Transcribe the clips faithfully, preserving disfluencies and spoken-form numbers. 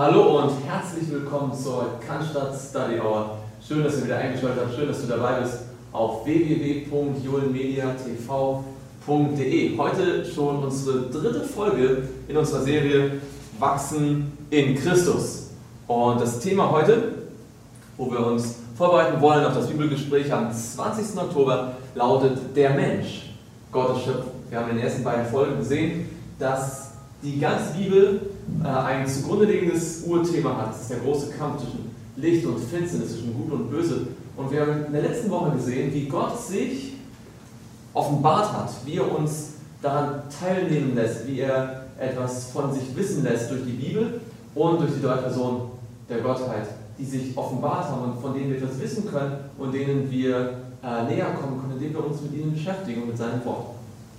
Hallo und herzlich willkommen zur Cannstatt Study Hour. Schön, dass ihr wieder eingeschaltet habt, schön, dass du dabei bist auf w w w punkt julenmedia t v punkt d e. Heute schon unsere dritte Folge in unserer Serie Wachsen in Christus. Und das Thema heute, wo wir uns vorbereiten wollen auf das Bibelgespräch am zwanzigsten Oktober, lautet der Mensch, Gottes Schöpfung. Wir haben in den ersten beiden Folgen gesehen, dass die ganze Bibel äh, ein zugrunde liegendes Urthema hat. Das ist der große Kampf zwischen Licht und Finsternis, zwischen Gut und Böse. Und wir haben in der letzten Woche gesehen, wie Gott sich offenbart hat, wie er uns daran teilnehmen lässt, wie er etwas von sich wissen lässt durch die Bibel und durch die drei Personen der Gottheit, die sich offenbart haben und von denen wir etwas wissen können und denen wir äh, näher kommen können, indem wir uns mit ihnen beschäftigen und mit seinem Wort.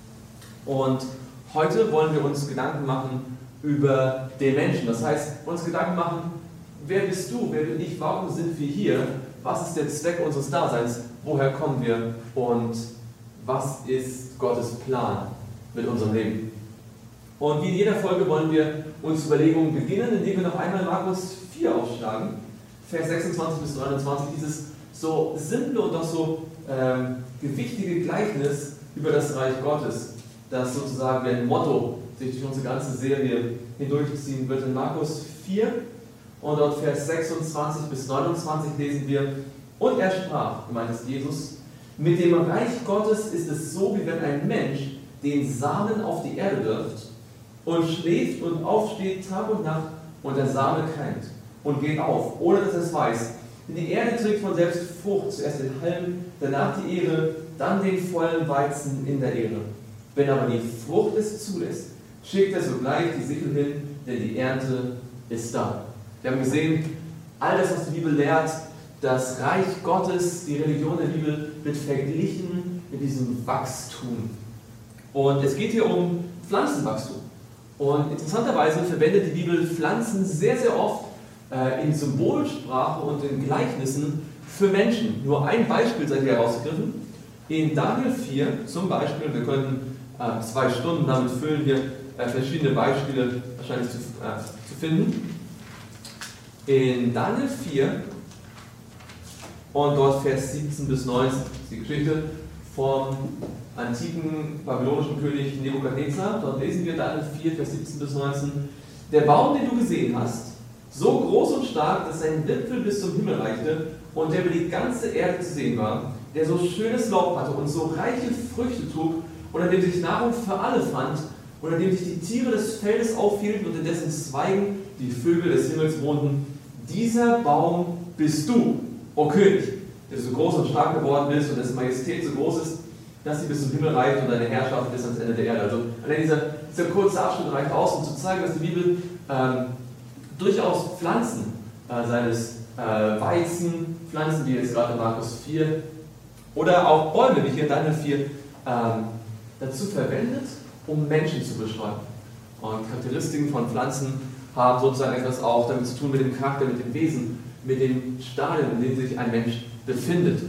Und heute wollen wir uns Gedanken machen über den Menschen. Das heißt, uns Gedanken machen, wer bist du, wer bin ich, warum sind wir hier, was ist der Zweck unseres Daseins, woher kommen wir und was ist Gottes Plan mit unserem Leben. Und wie in jeder Folge wollen wir uns Überlegungen beginnen, indem wir noch einmal Markus vier aufschlagen, Vers sechsundzwanzig bis neunundzwanzig, dieses so simple und doch so ähm, gewichtige Gleichnis über das Reich Gottes, das sozusagen wie ein Motto sich durch unsere ganze Serie hindurchziehen wird. In Markus vier und dort Vers sechsundzwanzig bis neunundzwanzig lesen wir: Und er sprach, gemeint ist Jesus, mit dem Reich Gottes ist es so, wie wenn ein Mensch den Samen auf die Erde wirft und schläft und aufsteht Tag und Nacht und der Same keimt und geht auf, ohne dass er es weiß. Denn die Erde trägt von selbst Frucht, zuerst den Halm, danach die Ähre, dann den vollen Weizen in der Ähre. Wenn aber die Frucht es zulässt, schickt er sogleich die Sichel hin, denn die Ernte ist da. Wir haben gesehen, all das, was die Bibel lehrt, das Reich Gottes, die Religion der Bibel, wird verglichen mit diesem Wachstum. Und es geht hier um Pflanzenwachstum. Und interessanterweise verwendet die Bibel Pflanzen sehr, sehr oft äh, in Symbolsprache und in Gleichnissen für Menschen. Nur ein Beispiel sei hier herausgegriffen. In Daniel vier zum Beispiel, wir könnten äh, zwei Stunden damit füllen, hier äh, verschiedene Beispiele wahrscheinlich zu, äh, zu finden. In Daniel vier und dort Vers siebzehn bis neunzehn ist die Geschichte vom antiken babylonischen König Nebukadnezar. Dort lesen wir Daniel vier, Vers siebzehn bis neunzehn. Der Baum, den du gesehen hast, so groß und stark, dass sein Wipfel bis zum Himmel reichte und der über die ganze Erde zu sehen war, der so schönes Laub hatte und so reiche Früchte trug und an dem sich Nahrung für alle fand und an dem sich die Tiere des Feldes aufhielten und in dessen Zweigen die Vögel des Himmels wohnten. Dieser Baum bist du, o König, der so groß und stark geworden bist und dessen Majestät so groß ist, dass sie bis zum Himmel reicht und deine Herrschaft bis ans Ende der Erde. Also allein dieser, dieser kurze Abschnitt reicht aus, um zu zeigen, dass die Bibel ähm, durchaus Pflanzen, äh, seines äh, Weizen, Pflanzen, wie jetzt gerade in Markus vier, oder auch Bäume, wie hier in Daniel vier, ähm, dazu verwendet, um Menschen zu beschreiben. Und Charakteristiken von Pflanzen haben sozusagen etwas auch damit zu tun, mit dem Charakter, mit dem Wesen, mit dem Stadium, in dem sich ein Mensch befindet.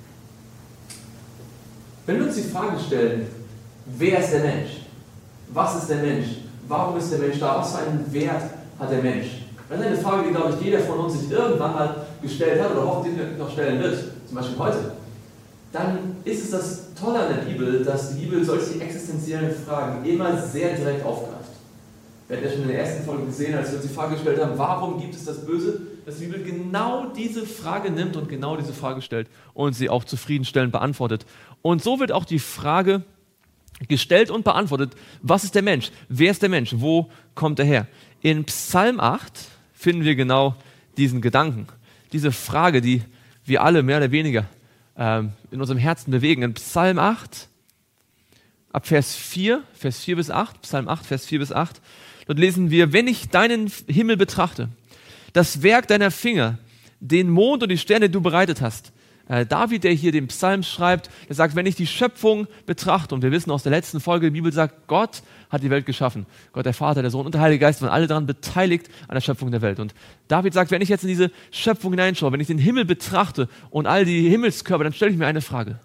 Wenn wir uns die Frage stellen, wer ist der Mensch? Was ist der Mensch? Warum ist der Mensch da? Was für einen Wert hat der Mensch? Das ist eine Frage, die, glaube ich, jeder von uns sich irgendwann mal gestellt hat oder hoffentlich noch stellen wird, zum Beispiel heute. Dann ist es das Tolle an der Bibel, dass die Bibel solche existenziellen Fragen immer sehr direkt aufgreift. Wir hatten ja schon in der ersten Folge gesehen, als wir uns die Frage gestellt haben, warum gibt es das Böse, dass die Bibel genau diese Frage nimmt und genau diese Frage stellt und sie auch zufriedenstellend beantwortet. Und so wird auch die Frage gestellt und beantwortet, was ist der Mensch? Wer ist der Mensch? Wo kommt er her? In Psalm acht finden wir genau diesen Gedanken, diese Frage, die wir alle mehr oder weniger ähm, in unserem Herzen bewegen. In Psalm acht, ab Vers vier, Vers vier bis acht, Psalm acht, Vers vier bis acht, dort lesen wir: Wenn ich deinen Himmel betrachte, das Werk deiner Finger, den Mond und die Sterne, die du bereitet hast. Äh, David, der hier den Psalm schreibt, der sagt, wenn ich die Schöpfung betrachte, und wir wissen aus der letzten Folge, die Bibel sagt, Gott hat die Welt geschaffen. Gott, der Vater, der Sohn und der Heilige Geist waren alle daran beteiligt an der Schöpfung der Welt. Und David sagt, wenn ich jetzt in diese Schöpfung hineinschaue, wenn ich den Himmel betrachte und all die Himmelskörper, dann stelle ich mir eine Frage.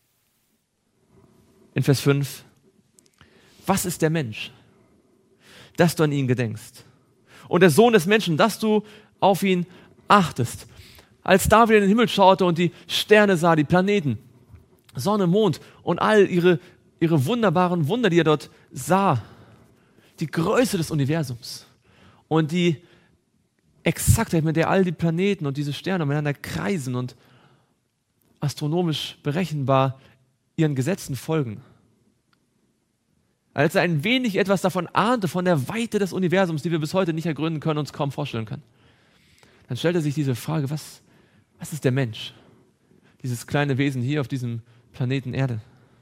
In Vers fünf: Was ist der Mensch, dass du an ihn gedenkst? und der Sohn des Menschen, dass du auf ihn achtest. Als David in den Himmel schaute und die Sterne sah, die Planeten, Sonne, Mond und all ihre, ihre wunderbaren Wunder, die er dort sah, die Größe des Universums und die Exaktheit, mit der all die Planeten und diese Sterne miteinander kreisen und astronomisch berechenbar ihren Gesetzen folgen. Als er ein wenig etwas davon ahnte, von der Weite des Universums, die wir bis heute nicht ergründen können, uns kaum vorstellen können, dann stellt er sich diese Frage, was, was ist der Mensch? Dieses kleine Wesen hier auf diesem Planeten Erde.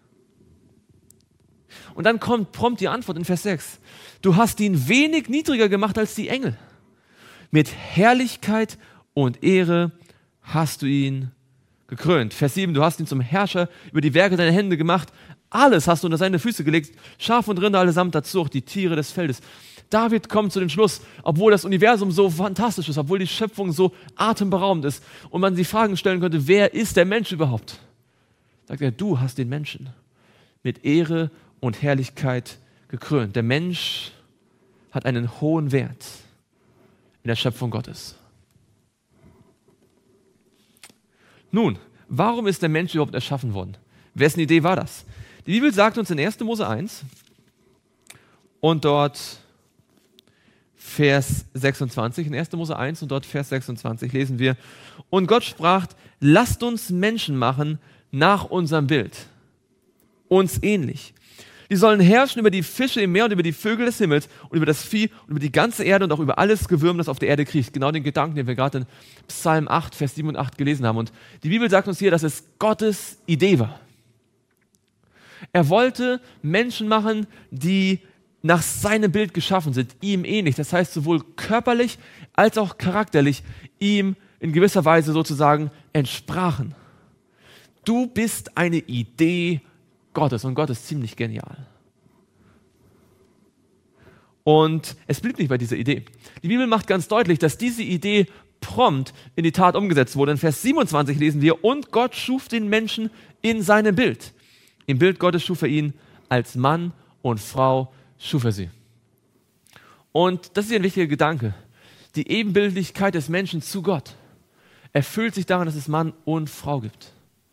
Und dann kommt prompt die Antwort in Vers sechs. Du hast ihn wenig niedriger gemacht als die Engel. Mit Herrlichkeit und Ehre hast du ihn gekrönt. Vers sieben, du hast ihn zum Herrscher über die Werke deiner Hände gemacht. Alles hast du unter seine Füße gelegt. Schaf und Rinder allesamt dazu, auch die Tiere des Feldes. David kommt zu dem Schluss, obwohl das Universum so fantastisch ist, obwohl die Schöpfung so atemberaubend ist und man die Fragen stellen könnte, wer ist der Mensch überhaupt? Sagt er, du hast den Menschen mit Ehre und Herrlichkeit gekrönt. Der Mensch hat einen hohen Wert in der Schöpfung Gottes. Nun, warum ist der Mensch überhaupt erschaffen worden? Wessen Idee war das? Die Bibel sagt uns in erster Mose eins und dort Vers sechsundzwanzig, in erster Mose eins und dort Vers sechsundzwanzig lesen wir, und Gott sprach, lasst uns Menschen machen nach unserem Bild, uns ähnlich. Die sollen herrschen über die Fische im Meer und über die Vögel des Himmels und über das Vieh und über die ganze Erde und auch über alles Gewürm, das auf der Erde kriecht. Genau den Gedanken, den wir gerade in Psalm acht, Vers sieben und acht gelesen haben. Und die Bibel sagt uns hier, dass es Gottes Idee war. Er wollte Menschen machen, die nach seinem Bild geschaffen sind, ihm ähnlich. Das heißt, sowohl körperlich als auch charakterlich ihm in gewisser Weise sozusagen entsprachen. Du bist eine Idee Gottes und Gott ist ziemlich genial. Und es blieb nicht bei dieser Idee. Die Bibel macht ganz deutlich, dass diese Idee prompt in die Tat umgesetzt wurde. In Vers siebenundzwanzig lesen wir, und Gott schuf den Menschen in seinem Bild. Im Bild Gottes schuf er ihn als Mann und Frau schuf er sie. Und das ist ein wichtiger Gedanke. Die Ebenbildlichkeit des Menschen zu Gott erfüllt sich daran, dass es Mann und Frau gibt.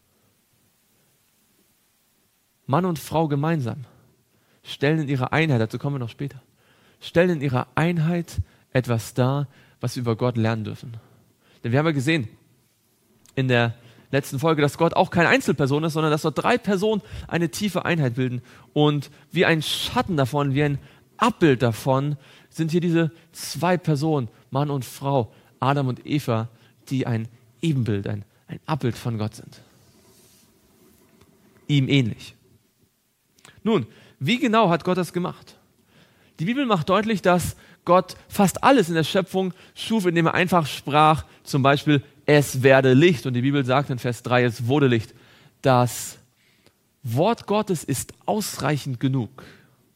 Mann und Frau gemeinsam stellen in ihrer Einheit, dazu kommen wir noch später, stellen in ihrer Einheit etwas dar, was wir über Gott lernen dürfen. Denn wir haben ja gesehen in der letzten Folge, dass Gott auch keine Einzelperson ist, sondern dass dort drei Personen eine tiefe Einheit bilden. Und wie ein Schatten davon, wie ein Abbild davon, sind hier diese zwei Personen, Mann und Frau, Adam und Eva, die ein Ebenbild, ein, ein Abbild von Gott sind. Ihm ähnlich. Nun, wie genau hat Gott das gemacht? Die Bibel macht deutlich, dass Gott fast alles in der Schöpfung schuf, indem er einfach sprach, zum Beispiel, es werde Licht. Und die Bibel sagt in Vers drei, es wurde Licht. Das Wort Gottes ist ausreichend genug,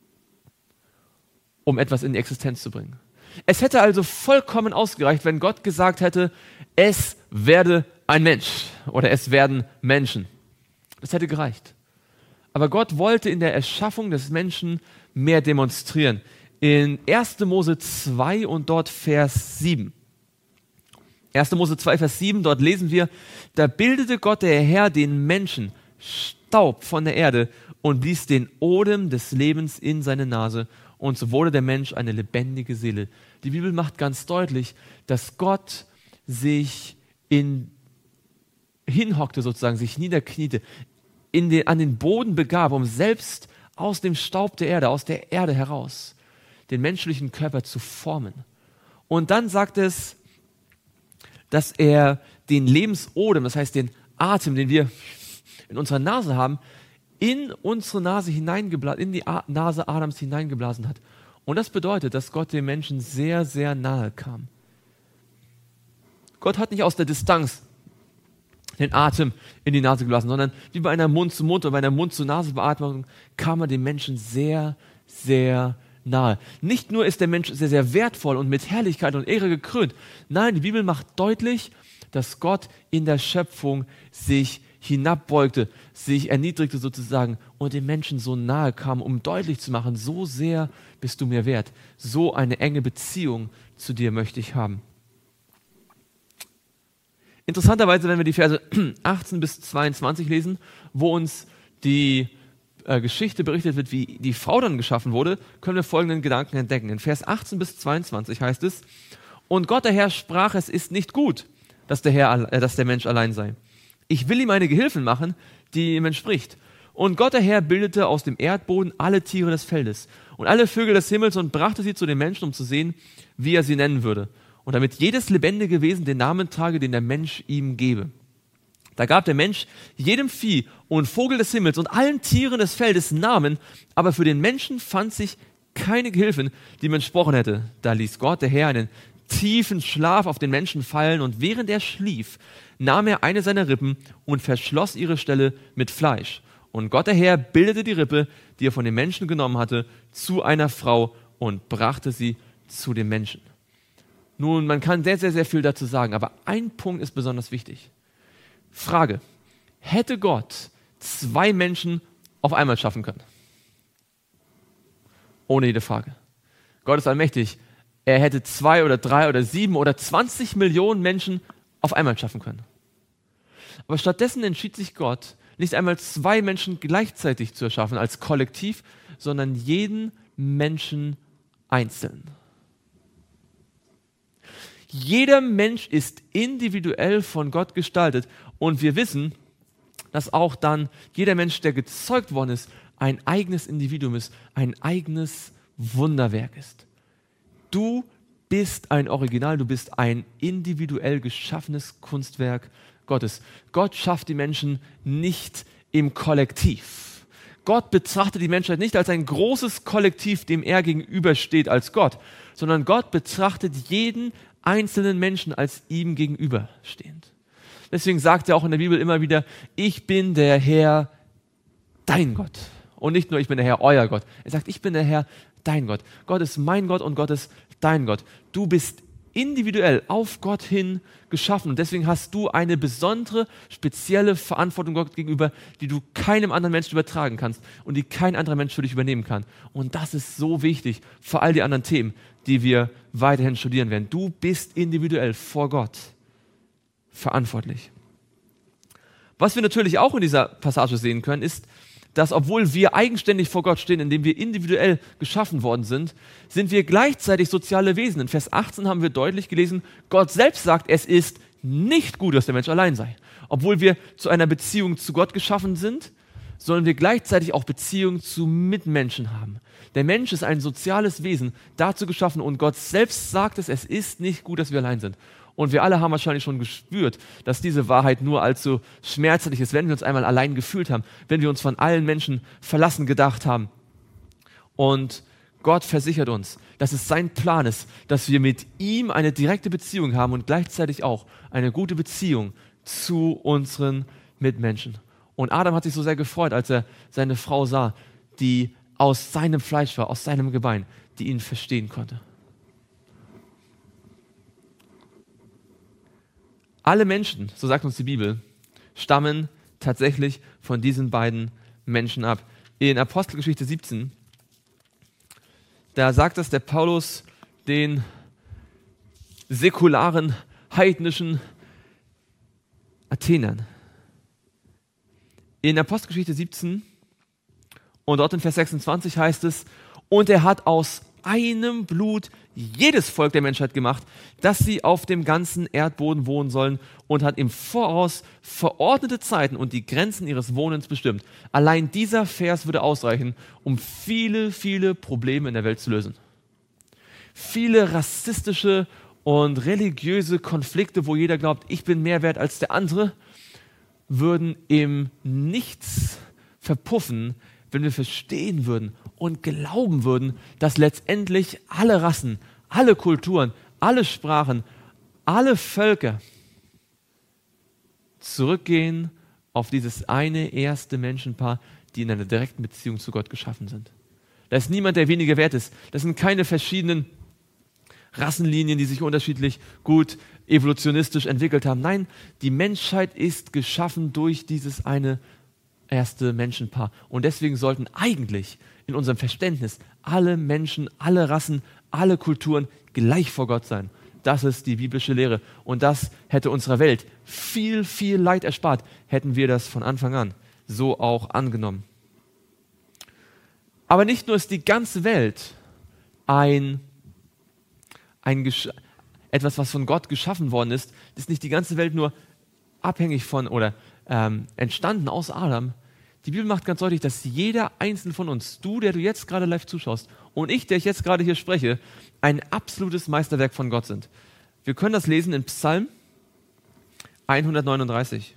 um etwas in die Existenz zu bringen. Es hätte also vollkommen ausgereicht, wenn Gott gesagt hätte, es werde ein Mensch oder es werden Menschen. Das hätte gereicht. Aber Gott wollte in der Erschaffung des Menschen mehr demonstrieren. In erster Mose zwei und dort Vers sieben. erster Mose zwei, Vers sieben, dort lesen wir, da bildete Gott der Herr den Menschen, Staub von der Erde, und blies den Odem des Lebens in seine Nase, und so wurde der Mensch eine lebendige Seele. Die Bibel macht ganz deutlich, dass Gott sich in, hinhockte sozusagen, sich niederkniete, in den, an den Boden begab, um selbst aus dem Staub der Erde, aus der Erde heraus, den menschlichen Körper zu formen. Und dann sagt es, dass er den Lebensodem, das heißt den Atem, den wir in unserer Nase haben, in unsere Nase hineingeblasen, in die A- Nase Adams hineingeblasen hat. Und das bedeutet, dass Gott dem Menschen sehr, sehr nahe kam. Gott hat nicht aus der Distanz den Atem in die Nase geblasen, sondern wie bei einer Mund-zu-Mund- oder bei einer Mund-zu-Nase-Beatmung kam er dem Menschen sehr, sehr nahe. Nicht nur ist der Mensch sehr, sehr wertvoll und mit Herrlichkeit und Ehre gekrönt. Nein, die Bibel macht deutlich, dass Gott in der Schöpfung sich hinabbeugte, sich erniedrigte sozusagen und dem Menschen so nahe kam, um deutlich zu machen, so sehr bist du mir wert. So eine enge Beziehung zu dir möchte ich haben. Interessanterweise, wenn wir die Verse achtzehn bis zweiundzwanzig lesen, wo uns die äh, Geschichte berichtet wird, wie die Frau dann geschaffen wurde, können wir folgenden Gedanken entdecken. In Vers achtzehn bis zweiundzwanzig heißt es: Und Gott der Herr sprach, es ist nicht gut, dass der, Herr, äh, dass der Mensch allein sei. Ich will ihm eine Gehilfin machen, die ihm entspricht. Und Gott der Herr bildete aus dem Erdboden alle Tiere des Feldes und alle Vögel des Himmels und brachte sie zu den Menschen, um zu sehen, wie er sie nennen würde. Und damit jedes lebendige Wesen den Namen trage, den der Mensch ihm gebe. Da gab der Mensch jedem Vieh und Vogel des Himmels und allen Tieren des Feldes Namen, aber für den Menschen fand sich keine Gehilfin, die ihm entsprochen hätte. Da ließ Gott der Herr einen tiefen Schlaf auf den Menschen fallen, und während er schlief, nahm er eine seiner Rippen und verschloss ihre Stelle mit Fleisch. Und Gott der Herr bildete die Rippe, die er von dem Menschen genommen hatte, zu einer Frau und brachte sie zu dem Menschen. Nun, man kann sehr, sehr, sehr viel dazu sagen, aber ein Punkt ist besonders wichtig. Frage: Hätte Gott zwei Menschen auf einmal schaffen können? Ohne jede Frage. Gott ist allmächtig. Er hätte zwei oder drei oder sieben oder zwanzig Millionen Menschen auf einmal schaffen können. Aber stattdessen entschied sich Gott, nicht einmal zwei Menschen gleichzeitig zu erschaffen als Kollektiv, sondern jeden Menschen einzeln. Jeder Mensch ist individuell von Gott gestaltet, und wir wissen, dass auch dann jeder Mensch, der gezeugt worden ist, ein eigenes Individuum ist, ein eigenes Wunderwerk ist. Du bist ein Original, du bist ein individuell geschaffenes Kunstwerk Gottes. Gott schafft die Menschen nicht im Kollektiv. Gott betrachtet die Menschheit nicht als ein großes Kollektiv, dem er gegenübersteht als Gott, sondern Gott betrachtet jeden einzelnen Menschen als ihm gegenüberstehend. Deswegen sagt er auch in der Bibel immer wieder: Ich bin der Herr, dein Gott. Und nicht nur: Ich bin der Herr, euer Gott. Er sagt: Ich bin der Herr, dein Gott. Gott ist mein Gott und Gott ist dein Gott. Du bist individuell auf Gott hin geschaffen, und deswegen hast du eine besondere, spezielle Verantwortung Gott gegenüber, die du keinem anderen Menschen übertragen kannst und die kein anderer Mensch für dich übernehmen kann. Und das ist so wichtig für all die anderen Themen, die wir weiterhin studieren werden. Du bist individuell vor Gott verantwortlich. Was wir natürlich auch in dieser Passage sehen können, ist, dass obwohl wir eigenständig vor Gott stehen, indem wir individuell geschaffen worden sind, sind wir gleichzeitig soziale Wesen. In Vers achtzehn haben wir deutlich gelesen, Gott selbst sagt, es ist nicht gut, dass der Mensch allein sei. Obwohl wir zu einer Beziehung zu Gott geschaffen sind, sollen wir gleichzeitig auch Beziehung zu Mitmenschen haben. Der Mensch ist ein soziales Wesen, dazu geschaffen, und Gott selbst sagt es, es ist nicht gut, dass wir allein sind. Und wir alle haben wahrscheinlich schon gespürt, dass diese Wahrheit nur allzu schmerzlich ist, wenn wir uns einmal allein gefühlt haben, wenn wir uns von allen Menschen verlassen gedacht haben. Und Gott versichert uns, dass es sein Plan ist, dass wir mit ihm eine direkte Beziehung haben und gleichzeitig auch eine gute Beziehung zu unseren Mitmenschen. Und Adam hat sich so sehr gefreut, als er seine Frau sah, die aus seinem Fleisch war, aus seinem Gebein, die ihn verstehen konnte. Alle Menschen, so sagt uns die Bibel, stammen tatsächlich von diesen beiden Menschen ab. In Apostelgeschichte siebzehn, da sagt es der Paulus den säkularen, heidnischen Athenern. In Apostelgeschichte siebzehn und dort in Vers sechsundzwanzig heißt es: Und er hat aus einem Blut jedes Volk der Menschheit gemacht, dass sie auf dem ganzen Erdboden wohnen sollen, und hat im Voraus verordnete Zeiten und die Grenzen ihres Wohnens bestimmt. Allein dieser Vers würde ausreichen, um viele, viele Probleme in der Welt zu lösen. Viele rassistische und religiöse Konflikte, wo jeder glaubt, ich bin mehr wert als der andere, würden im Nichts verpuffen, wenn wir verstehen würden und glauben würden, dass letztendlich alle Rassen, alle Kulturen, alle Sprachen, alle Völker zurückgehen auf dieses eine erste Menschenpaar, die in einer direkten Beziehung zu Gott geschaffen sind. Da ist niemand, der weniger wert ist. Das sind keine verschiedenen Rassenlinien, die sich unterschiedlich gut evolutionistisch entwickelt haben. Nein, die Menschheit ist geschaffen durch dieses eine erste Menschenpaar. Und deswegen sollten eigentlich in unserem Verständnis alle Menschen, alle Rassen, alle Kulturen gleich vor Gott sein. Das ist die biblische Lehre. Und das hätte unserer Welt viel, viel Leid erspart, hätten wir das von Anfang an so auch angenommen. Aber nicht nur ist die ganze Welt ein, ein Gesch- etwas, was von Gott geschaffen worden ist, ist nicht die ganze Welt nur abhängig von oder ähm, entstanden aus Adam. Die Bibel macht ganz deutlich, dass jeder einzelne von uns, du, der du jetzt gerade live zuschaust, und ich, der ich jetzt gerade hier spreche, ein absolutes Meisterwerk von Gott sind. Wir können das lesen in Psalm hundertneununddreißig.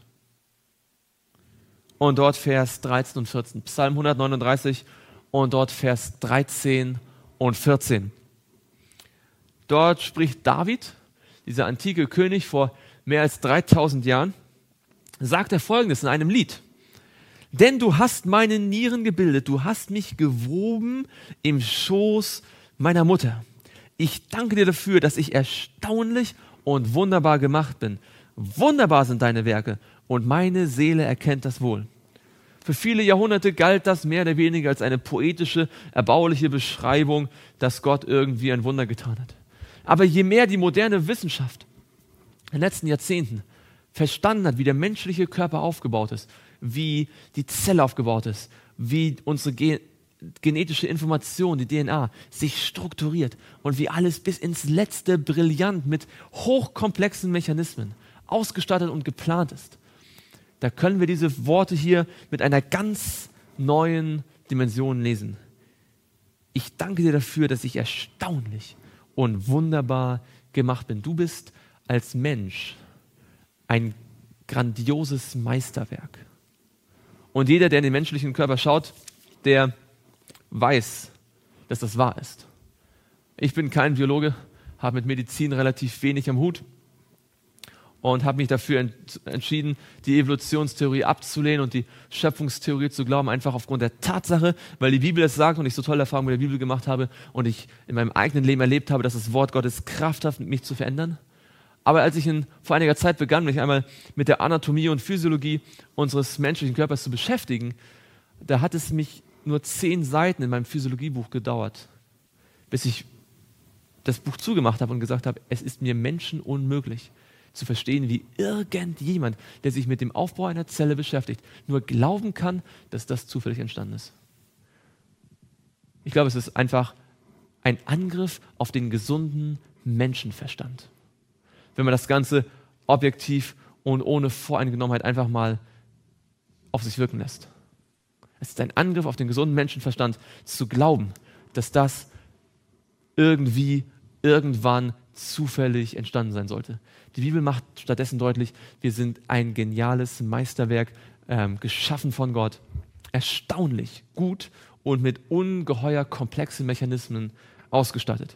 Und dort Vers dreizehn und vierzehn. Psalm hundertneununddreißig und dort Vers dreizehn und vierzehn. Dort spricht David, dieser antike König vor mehr als dreitausend Jahren, sagt er Folgendes in einem Lied. Denn du hast meine Nieren gebildet, du hast mich gewoben im Schoß meiner Mutter. Ich danke dir dafür, dass ich erstaunlich und wunderbar gemacht bin. Wunderbar sind deine Werke und meine Seele erkennt das wohl. Für viele Jahrhunderte galt das mehr oder weniger als eine poetische, erbauliche Beschreibung, dass Gott irgendwie ein Wunder getan hat. Aber je mehr die moderne Wissenschaft in den letzten Jahrzehnten verstanden hat, wie der menschliche Körper aufgebaut ist, wie die Zelle aufgebaut ist, wie unsere Ge- genetische Information, die D N A, sich strukturiert und wie alles bis ins Letzte brillant mit hochkomplexen Mechanismen ausgestattet und geplant ist. Da können wir diese Worte hier mit einer ganz neuen Dimension lesen. Ich danke dir dafür, dass ich erstaunlich und wunderbar gemacht bin. Du bist als Mensch ein grandioses Meisterwerk. Und jeder, der in den menschlichen Körper schaut, der weiß, dass das wahr ist. Ich bin kein Biologe, habe mit Medizin relativ wenig am Hut und habe mich dafür ent- entschieden, die Evolutionstheorie abzulehnen und die Schöpfungstheorie zu glauben, einfach aufgrund der Tatsache, weil die Bibel es sagt und ich so tolle Erfahrungen mit der Bibel gemacht habe und ich in meinem eigenen Leben erlebt habe, dass das Wort Gottes Kraft hat, mich zu verändern. Aber als ich in, vor einiger Zeit begann, mich einmal mit der Anatomie und Physiologie unseres menschlichen Körpers zu beschäftigen, da hat es mich nur zehn Seiten in meinem Physiologiebuch gedauert, bis ich das Buch zugemacht habe und gesagt habe, es ist mir menschenunmöglich zu verstehen, wie irgendjemand, der sich mit dem Aufbau einer Zelle beschäftigt, nur glauben kann, dass das zufällig entstanden ist. Ich glaube, es ist einfach ein Angriff auf den gesunden Menschenverstand. Wenn man das Ganze objektiv und ohne Voreingenommenheit einfach mal auf sich wirken lässt. Es ist ein Angriff auf den gesunden Menschenverstand, zu glauben, dass das irgendwie, irgendwann zufällig entstanden sein sollte. Die Bibel macht stattdessen deutlich, wir sind ein geniales Meisterwerk, ähm, geschaffen von Gott, erstaunlich gut und mit ungeheuer komplexen Mechanismen ausgestattet.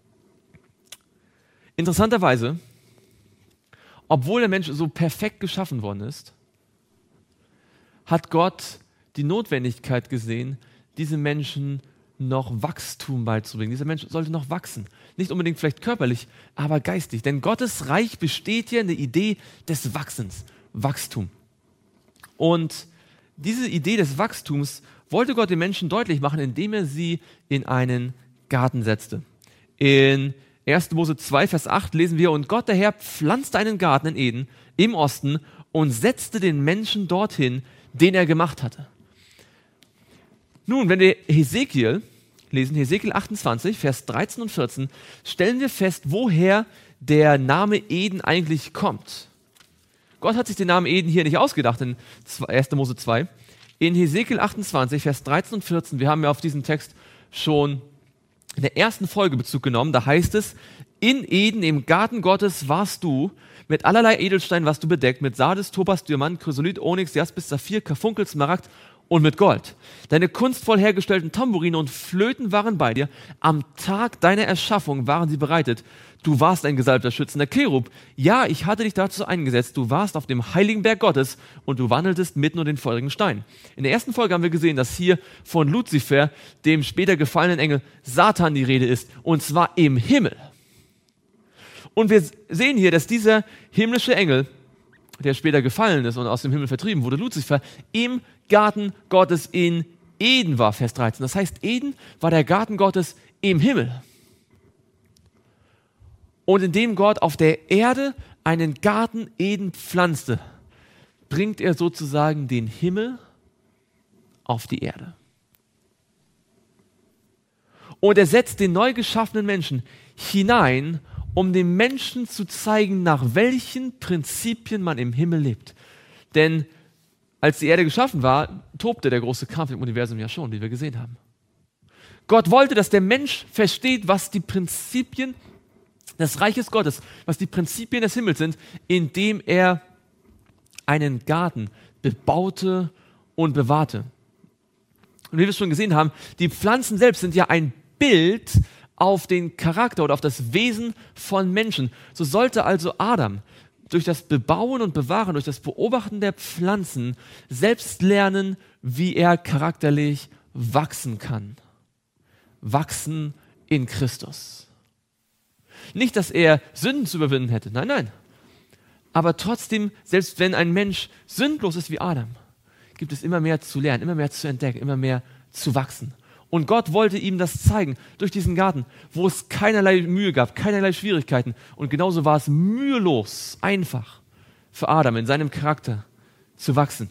Interessanterweise, obwohl der Mensch so perfekt geschaffen worden ist, hat Gott die Notwendigkeit gesehen, diesem Menschen noch Wachstum beizubringen. Dieser Mensch sollte noch wachsen. Nicht unbedingt vielleicht körperlich, aber geistig. Denn Gottes Reich besteht ja in der Idee des Wachsens, Wachstum. Und diese Idee des Wachstums wollte Gott den Menschen deutlich machen, indem er sie in einen Garten setzte. In erster Mose zwei, Vers acht lesen wir, und Gott der Herr pflanzte einen Garten in Eden im Osten und setzte den Menschen dorthin, den er gemacht hatte. Nun, wenn wir Hesekiel lesen, Hesekiel achtundzwanzig, Vers dreizehn und vierzehn, stellen wir fest, woher der Name Eden eigentlich kommt. Gott hat sich den Namen Eden hier nicht ausgedacht in erster Mose zwei. In Hesekiel achtundzwanzig, Vers dreizehn und vierzehn, wir haben ja auf diesen Text schon in der ersten Folge Bezug genommen, da heißt es, in Eden, im Garten Gottes warst du, mit allerlei Edelsteinen warst du bedeckt, mit Sardes, Topas, Diamant, Chrysolit, Onyx, Jaspis, Saphir, Karfunkel, Smaragd und mit Gold. Deine kunstvoll hergestellten Tambourine und Flöten waren bei dir. Am Tag deiner Erschaffung waren sie bereitet. Du warst ein gesalbter, schützender Cherub. Ja, ich hatte dich dazu eingesetzt. Du warst auf dem heiligen Berg Gottes und du wandeltest mitten unter den feurigen Steinen. In der ersten Folge haben wir gesehen, dass hier von Luzifer, dem später gefallenen Engel Satan, die Rede ist. Und zwar im Himmel. Und wir sehen hier, dass dieser himmlische Engel, der später gefallen ist und aus dem Himmel vertrieben wurde, Luzifer, im Garten Gottes in Eden war, Vers dreizehn. Das heißt, Eden war der Garten Gottes im Himmel. Und indem Gott auf der Erde einen Garten Eden pflanzte, bringt er sozusagen den Himmel auf die Erde. Und er setzt den neu geschaffenen Menschen hinein, um dem Menschen zu zeigen, nach welchen Prinzipien man im Himmel lebt. Denn als die Erde geschaffen war, tobte der große Kampf im Universum ja schon, wie wir gesehen haben. Gott wollte, dass der Mensch versteht, was die Prinzipien des Reiches Gottes, was die Prinzipien des Himmels sind, indem er einen Garten bebaute und bewahrte. Und wie wir es schon gesehen haben, die Pflanzen selbst sind ja ein Bild auf den Charakter oder auf das Wesen von Menschen. So sollte also Adam durch das Bebauen und Bewahren, durch das Beobachten der Pflanzen selbst lernen, wie er charakterlich wachsen kann. Wachsen in Christus. Nicht, dass er Sünden zu überwinden hätte, nein, nein. Aber trotzdem, selbst wenn ein Mensch sündlos ist wie Adam, gibt es immer mehr zu lernen, immer mehr zu entdecken, immer mehr zu wachsen. Und Gott wollte ihm das zeigen durch diesen Garten, wo es keinerlei Mühe gab, keinerlei Schwierigkeiten. Und genauso war es mühelos, einfach für Adam in seinem Charakter zu wachsen.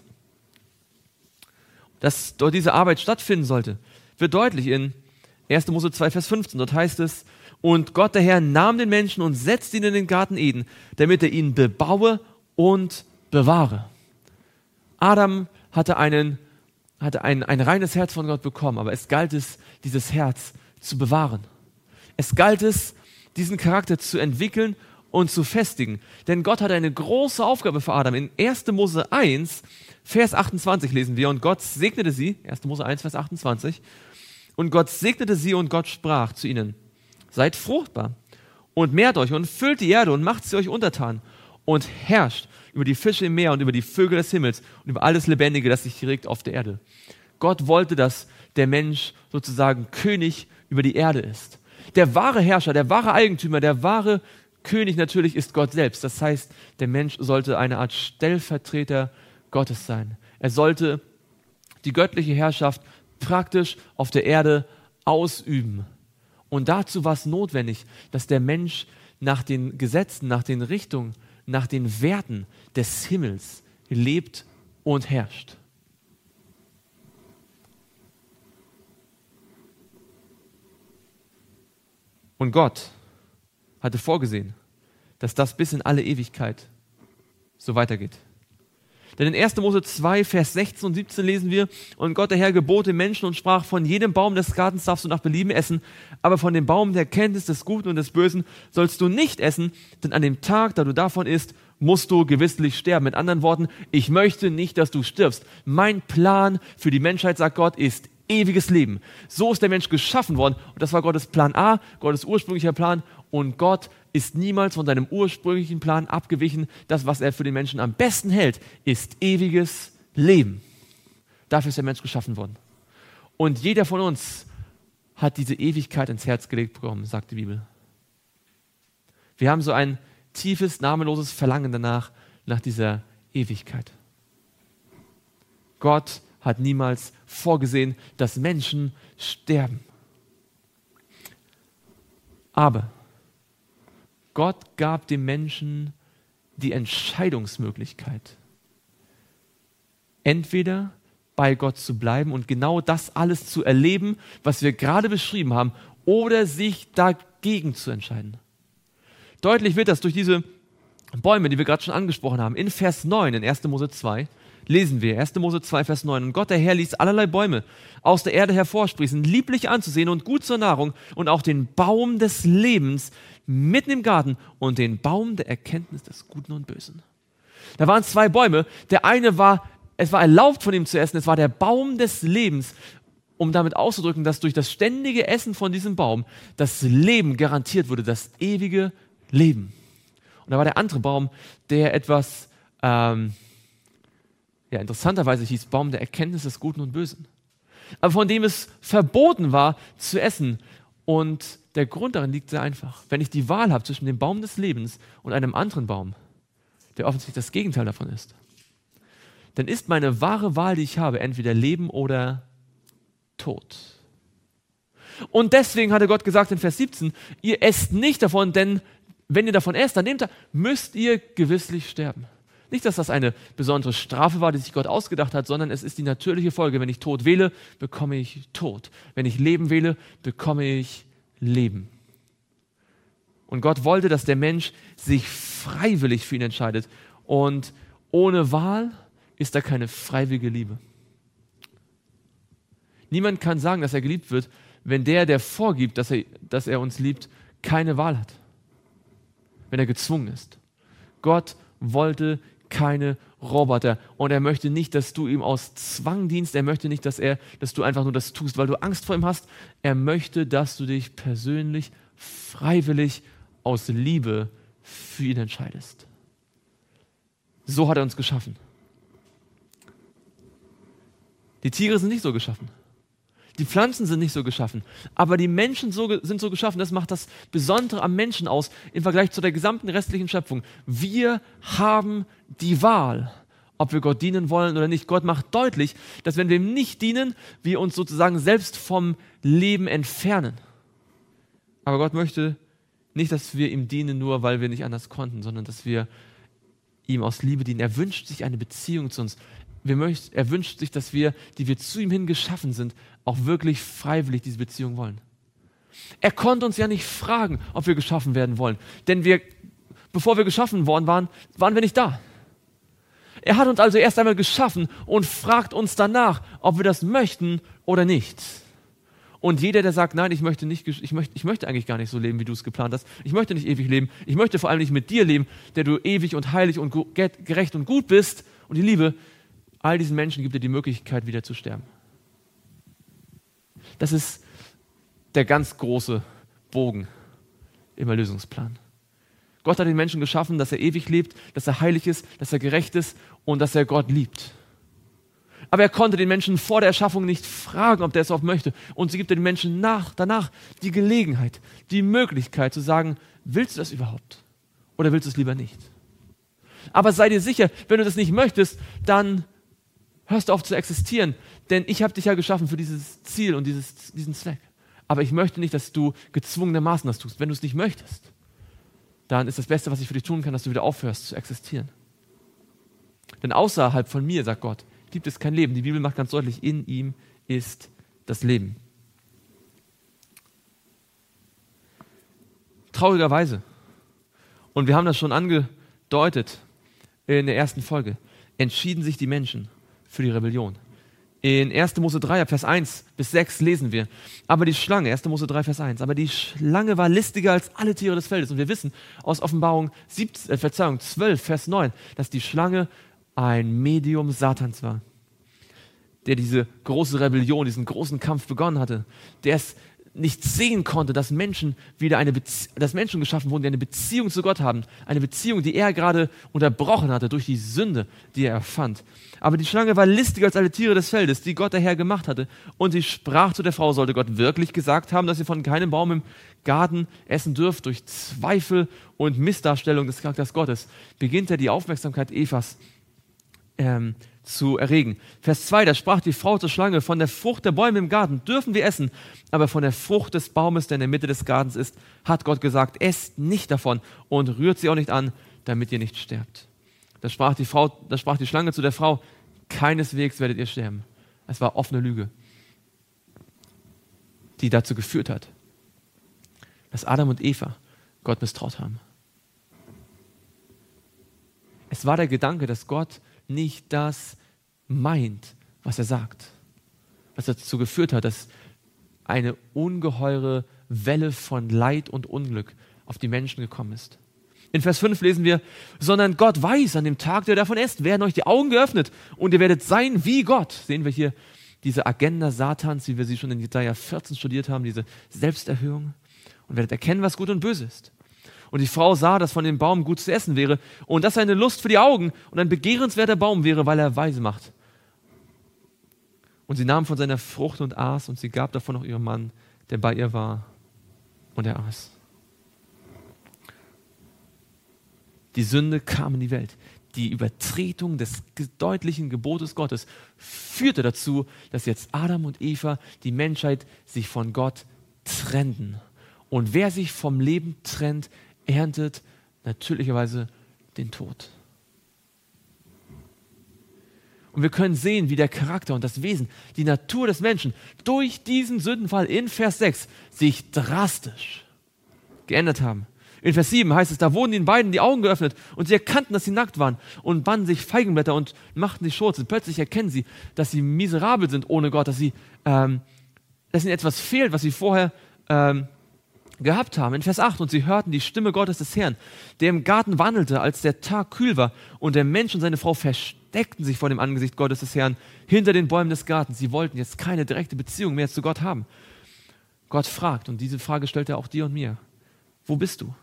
Dass dort diese Arbeit stattfinden sollte, wird deutlich in erster Mose zwei, Vers fünfzehn. Dort heißt es, und Gott der Herr nahm den Menschen und setzte ihn in den Garten Eden, damit er ihn bebaue und bewahre. Adam hatte einen hatte ein, ein reines Herz von Gott bekommen, aber es galt es, dieses Herz zu bewahren. Es galt es, diesen Charakter zu entwickeln und zu festigen. Denn Gott hatte eine große Aufgabe für Adam. In erster Mose eins, Vers achtundzwanzig lesen wir, und Gott segnete sie, erster Mose eins, Vers achtundzwanzig, und Gott segnete sie und Gott sprach zu ihnen, seid fruchtbar und mehrt euch und füllt die Erde und macht sie euch untertan und herrscht über die Fische im Meer und über die Vögel des Himmels und über alles Lebendige, das sich regt auf der Erde. Gott wollte, dass der Mensch sozusagen König über die Erde ist. Der wahre Herrscher, der wahre Eigentümer, der wahre König natürlich ist Gott selbst. Das heißt, der Mensch sollte eine Art Stellvertreter Gottes sein. Er sollte die göttliche Herrschaft praktisch auf der Erde ausüben. Und dazu war es notwendig, dass der Mensch nach den Gesetzen, nach den Richtungen, nach den Werten des Himmels lebt und herrscht. Und Gott hatte vorgesehen, dass das bis in alle Ewigkeit so weitergeht. Denn in erster Mose zwei, Vers sechzehn und siebzehn lesen wir, und Gott der Herr gebot den Menschen und sprach, von jedem Baum des Gartens darfst du nach Belieben essen, aber von dem Baum der Kenntnis des Guten und des Bösen sollst du nicht essen, denn an dem Tag, da du davon isst, musst du gewisslich sterben. Mit anderen Worten, ich möchte nicht, dass du stirbst. Mein Plan für die Menschheit, sagt Gott, ist ewiges Leben. So ist der Mensch geschaffen worden und das war Gottes Plan A, Gottes ursprünglicher Plan, und Gott ist niemals von seinem ursprünglichen Plan abgewichen. Das, was er für den Menschen am besten hält, ist ewiges Leben. Dafür ist der Mensch geschaffen worden. Und jeder von uns hat diese Ewigkeit ins Herz gelegt bekommen, sagt die Bibel. Wir haben so ein tiefes, namenloses Verlangen danach, nach dieser Ewigkeit. Gott hat niemals vorgesehen, dass Menschen sterben. Aber Gott gab dem Menschen die Entscheidungsmöglichkeit, entweder bei Gott zu bleiben und genau das alles zu erleben, was wir gerade beschrieben haben, oder sich dagegen zu entscheiden. Deutlich wird das durch diese Bäume, die wir gerade schon angesprochen haben. In Vers neun, in erster Mose zwei, lesen wir, erster Mose zwei, Vers neun. Und Gott der Herr ließ allerlei Bäume aus der Erde hervorsprießen, lieblich anzusehen und gut zur Nahrung, und auch den Baum des Lebens mitten im Garten und den Baum der Erkenntnis des Guten und Bösen. Da waren zwei Bäume. Der eine war es war erlaubt von ihm zu essen, es war der Baum des Lebens, um damit auszudrücken, dass durch das ständige Essen von diesem Baum das Leben garantiert wurde, das ewige Leben. Und da war der andere Baum, der etwas, ähm, ja, interessanterweise hieß Baum der Erkenntnis des Guten und Bösen. Aber von dem es verboten war zu essen. Und der Grund darin liegt sehr einfach. Wenn ich die Wahl habe zwischen dem Baum des Lebens und einem anderen Baum, der offensichtlich das Gegenteil davon ist, dann ist meine wahre Wahl, die ich habe, entweder Leben oder Tod. Und deswegen hatte Gott gesagt in Vers siebzehn, ihr esst nicht davon, denn wenn ihr davon esst, dann nehmt ihr, müsst ihr gewisslich sterben. Nicht, dass das eine besondere Strafe war, die sich Gott ausgedacht hat, sondern es ist die natürliche Folge. Wenn ich Tod wähle, bekomme ich Tod. Wenn ich Leben wähle, bekomme ich Leben. Und Gott wollte, dass der Mensch sich freiwillig für ihn entscheidet. Und ohne Wahl ist da keine freiwillige Liebe. Niemand kann sagen, dass er geliebt wird, wenn der, der vorgibt, dass er, dass er uns liebt, keine Wahl hat. Wenn er gezwungen ist. Gott wollte keine Roboter und er möchte nicht, dass du ihm aus Zwang dienst. Er möchte nicht, dass, er, dass du einfach nur das tust, weil du Angst vor ihm hast. Er möchte, dass du dich persönlich, freiwillig aus Liebe für ihn entscheidest. So hat er uns geschaffen. Die Tiere sind nicht so geschaffen. Die Pflanzen sind nicht so geschaffen, aber die Menschen so, sind so geschaffen. Das macht das Besondere am Menschen aus im Vergleich zu der gesamten restlichen Schöpfung. Wir haben die Wahl, ob wir Gott dienen wollen oder nicht. Gott macht deutlich, dass wenn wir ihm nicht dienen, wir uns sozusagen selbst vom Leben entfernen. Aber Gott möchte nicht, dass wir ihm dienen, nur weil wir nicht anders konnten, sondern dass wir ihm aus Liebe dienen. Er wünscht sich eine Beziehung zu uns. Wir möchten, er wünscht sich, dass wir, die wir zu ihm hin geschaffen sind, auch wirklich freiwillig diese Beziehung wollen. Er konnte uns ja nicht fragen, ob wir geschaffen werden wollen. Denn wir, bevor wir geschaffen worden waren, waren wir nicht da. Er hat uns also erst einmal geschaffen und fragt uns danach, ob wir das möchten oder nicht. Und jeder, der sagt, nein, ich möchte, nicht, ich, möchte, ich möchte eigentlich gar nicht so leben, wie du es geplant hast. Ich möchte nicht ewig leben. Ich möchte vor allem nicht mit dir leben, der du ewig und heilig und gerecht und gut bist. Und die Liebe, all diesen Menschen gibt er die Möglichkeit, wieder zu sterben. Das ist der ganz große Bogen im Erlösungsplan. Gott hat den Menschen geschaffen, dass er ewig lebt, dass er heilig ist, dass er gerecht ist und dass er Gott liebt. Aber er konnte den Menschen vor der Erschaffung nicht fragen, ob der es auch möchte. Und so gibt er den Menschen nach, danach die Gelegenheit, die Möglichkeit zu sagen, willst du das überhaupt? Oder willst du es lieber nicht? Aber sei dir sicher, wenn du das nicht möchtest, dann hörst du auf zu existieren. Denn ich habe dich ja geschaffen für dieses Ziel und dieses, diesen Zweck. Aber ich möchte nicht, dass du gezwungenermaßen das tust. Wenn du es nicht möchtest, dann ist das Beste, was ich für dich tun kann, dass du wieder aufhörst zu existieren. Denn außerhalb von mir, sagt Gott, gibt es kein Leben. Die Bibel macht ganz deutlich, in ihm ist das Leben. Traurigerweise, und wir haben das schon angedeutet in der ersten Folge, entschieden sich die Menschen für die Rebellion. In erster Mose drei, Vers eins bis sechs lesen wir, aber die Schlange, erster Mose drei, Vers eins, aber die Schlange war listiger als alle Tiere des Feldes. Und wir wissen aus Offenbarung siebzehn, äh, Verzeihung, zwölf, Vers neun, dass die Schlange ein Medium Satans war, der diese große Rebellion, diesen großen Kampf begonnen hatte, der es nicht sehen konnte, dass Menschen wieder eine Bezie- dass Menschen geschaffen wurden, die eine Beziehung zu Gott haben, eine Beziehung, die er gerade unterbrochen hatte durch die Sünde, die er erfand. Aber die Schlange war listiger als alle Tiere des Feldes, die Gott der Herr gemacht hatte. Und sie sprach zu der Frau, sollte Gott wirklich gesagt haben, dass ihr von keinem Baum im Garten essen dürft? Durch Zweifel und Missdarstellung des Charakters Gottes beginnt er die Aufmerksamkeit Evas ähm, zu erregen. Vers zwei, da sprach die Frau zur Schlange, von der Frucht der Bäume im Garten dürfen wir essen, aber von der Frucht des Baumes, der in der Mitte des Gartens ist, hat Gott gesagt, esst nicht davon und rührt sie auch nicht an, damit ihr nicht sterbt. Da sprach die Frau, da sprach die Schlange zu der Frau, keineswegs werdet ihr sterben. Es war offene Lüge, die dazu geführt hat, dass Adam und Eva Gott misstraut haben. Es war der Gedanke, dass Gott nicht das meint, was er sagt. Was dazu geführt hat, dass eine ungeheure Welle von Leid und Unglück auf die Menschen gekommen ist. In Vers fünf lesen wir, sondern Gott weiß, an dem Tag, der davon esst, werden euch die Augen geöffnet und ihr werdet sein wie Gott. Sehen wir hier diese Agenda Satans, wie wir sie schon in Jesaja vierzehn studiert haben, diese Selbsterhöhung. Und werdet erkennen, was gut und böse ist. Und die Frau sah, dass von dem Baum gut zu essen wäre und dass er eine Lust für die Augen und ein begehrenswerter Baum wäre, weil er weise macht. Und sie nahm von seiner Frucht und aß und sie gab davon noch ihrem Mann, der bei ihr war, und er aß. Die Sünde kam in die Welt. Die Übertretung des deutlichen Gebotes Gottes führte dazu, dass jetzt Adam und Eva, die Menschheit, sich von Gott trennten. Und wer sich vom Leben trennt, erntet natürlicherweise den Tod. Und wir können sehen, wie der Charakter und das Wesen, die Natur des Menschen durch diesen Sündenfall in Vers sechs sich drastisch geändert haben. In Vers sieben heißt es, da wurden den beiden die Augen geöffnet und sie erkannten, dass sie nackt waren und banden sich Feigenblätter und machten sich Schurze. Plötzlich erkennen sie, dass sie miserabel sind ohne Gott, dass, sie, ähm, dass ihnen etwas fehlt, was sie vorher ähm, gehabt haben. In Vers acht, und sie hörten die Stimme Gottes des Herrn, der im Garten wandelte, als der Tag kühl war, und der Mensch und seine Frau versteckten sich vor dem Angesicht Gottes des Herrn hinter den Bäumen des Gartens. Sie wollten jetzt keine direkte Beziehung mehr zu Gott haben. Gott fragt, und diese Frage stellt er auch dir und mir, wo bist du?